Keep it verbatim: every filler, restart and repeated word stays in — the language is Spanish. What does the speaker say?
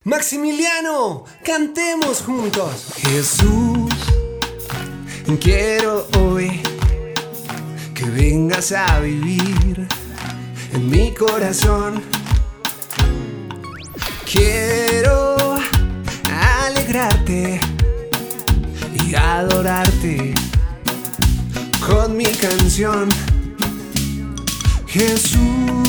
Maximiliano, cantemos juntos. Jesús, quiero hoy que vengas a vivir en mi corazón. Quiero alegrarte y adorarte con mi canción. Jesús,